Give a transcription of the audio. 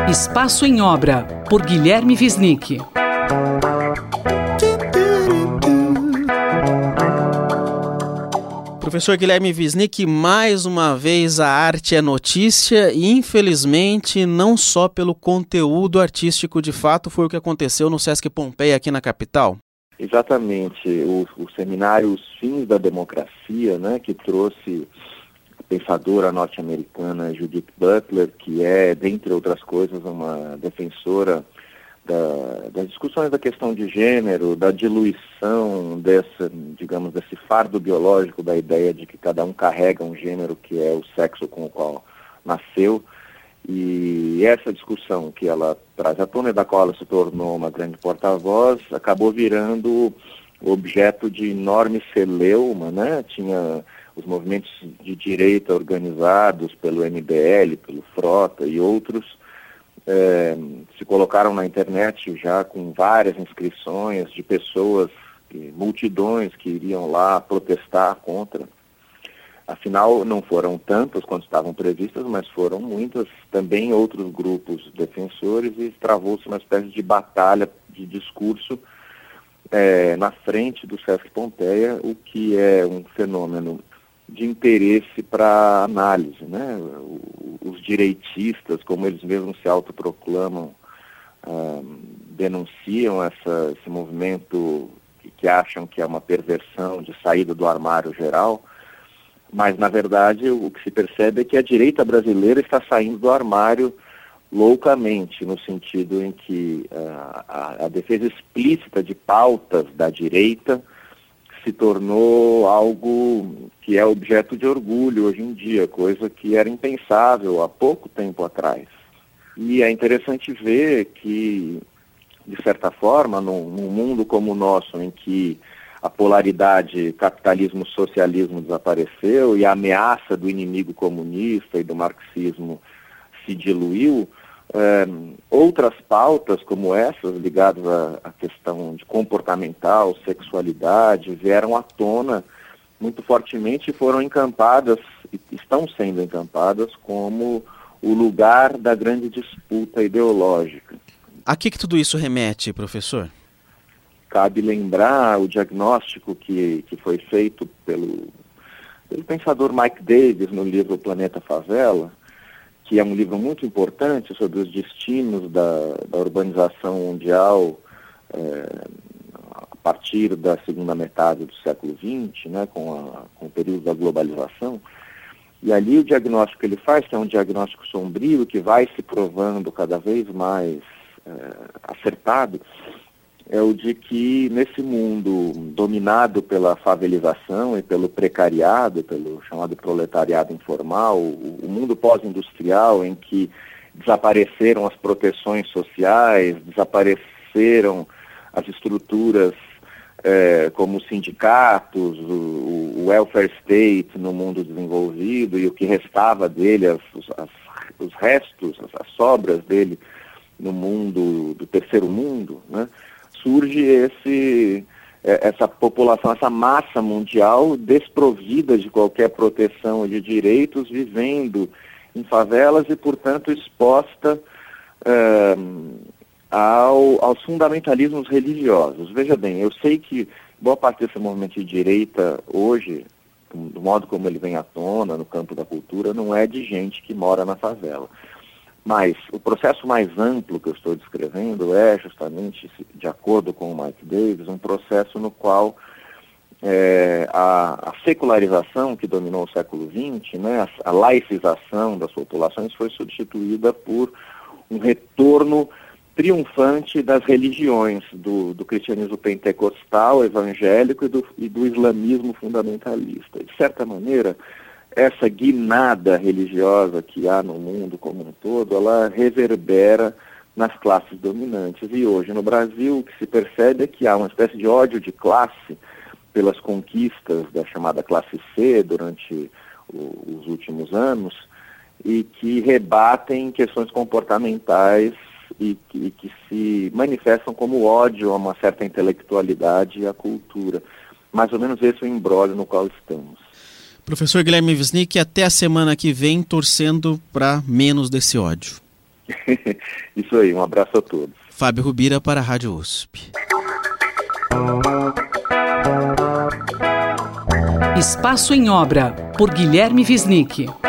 Espaço em Obra, por Guilherme Wisnik. Professor Guilherme Wisnik, mais uma vez a arte é notícia e, infelizmente, não só pelo conteúdo artístico, de fato foi o que aconteceu no Sesc Pompeia aqui na capital? Exatamente, o seminário Os Fins da Democracia, né, que trouxe a pensadora norte-americana Judith Butler, que é, dentre outras coisas, uma defensora das discussões da questão de gênero, da diluição desse fardo biológico da ideia de que cada um carrega um gênero que é o sexo com o qual nasceu. E essa discussão que ela traz à tona e da qual ela se tornou uma grande porta-voz, acabou virando objeto de enorme celeuma, né? Tinha os movimentos de direita organizados pelo MBL, pelo Frota e outros, se colocaram na internet já com várias inscrições de pessoas, multidões que iriam lá protestar contra. Afinal, não foram tantas quanto estavam previstas, mas foram muitas, também outros grupos defensores, e travou-se uma espécie de batalha de discurso na frente do Sesc Pompeia, o que é um fenômeno de interesse para análise, né? Os direitistas, como eles mesmos se autoproclamam, denunciam esse movimento que acham que é uma perversão de saída do armário geral, mas, na verdade, o que se percebe é que a direita brasileira está saindo do armário loucamente, no sentido em que a defesa explícita de pautas da direita se tornou algo que é objeto de orgulho hoje em dia, coisa que era impensável há pouco tempo atrás. E é interessante ver que, de certa forma, num mundo como o nosso, em que a polaridade capitalismo-socialismo desapareceu e a ameaça do inimigo comunista e do marxismo se diluiu, outras pautas como essas, ligadas à questão de comportamental, sexualidade, vieram à tona muito fortemente e foram encampadas, estão sendo encampadas como o lugar da grande disputa ideológica. A que tudo isso remete, professor? Cabe lembrar o diagnóstico que foi feito pelo pensador Mike Davis no livro O Planeta Favela, que é um livro muito importante sobre os destinos da urbanização mundial a partir da segunda metade do século XX, né, com o período da globalização. E ali o diagnóstico que ele faz, que é um diagnóstico sombrio, que vai se provando cada vez mais acertado, é o de que nesse mundo dominado pela favelização e pelo precariado, pelo chamado proletariado informal, o mundo pós-industrial em que desapareceram as proteções sociais, desapareceram as estruturas como os sindicatos, o welfare state no mundo desenvolvido, e o que restava dele, os restos, as sobras dele no mundo do terceiro mundo, né? Surge essa população, essa massa mundial desprovida de qualquer proteção de direitos, vivendo em favelas e, portanto, exposta aos fundamentalismos religiosos. Veja bem, eu sei que boa parte desse movimento de direita hoje, do modo como ele vem à tona no campo da cultura, não é de gente que mora na favela. Mas o processo mais amplo que eu estou descrevendo é justamente, de acordo com o Mike Davis, um processo no qual a secularização que dominou o século XX, né, a laicização das populações, foi substituída por um retorno triunfante das religiões, do cristianismo pentecostal, evangélico e do islamismo fundamentalista. De certa maneira, essa guinada religiosa que há no mundo como um todo, ela reverbera nas classes dominantes. E hoje no Brasil o que se percebe é que há uma espécie de ódio de classe pelas conquistas da chamada classe C durante os últimos anos, e que rebatem questões comportamentais e que se manifestam como ódio a uma certa intelectualidade e à cultura. Mais ou menos esse é o imbróglio no qual estamos. Professor Guilherme Wisnik, até a semana que vem torcendo para menos desse ódio. Isso aí, um abraço a todos. Fábio Rubira para a Rádio USP. Espaço em Obra, por Guilherme Wisnik.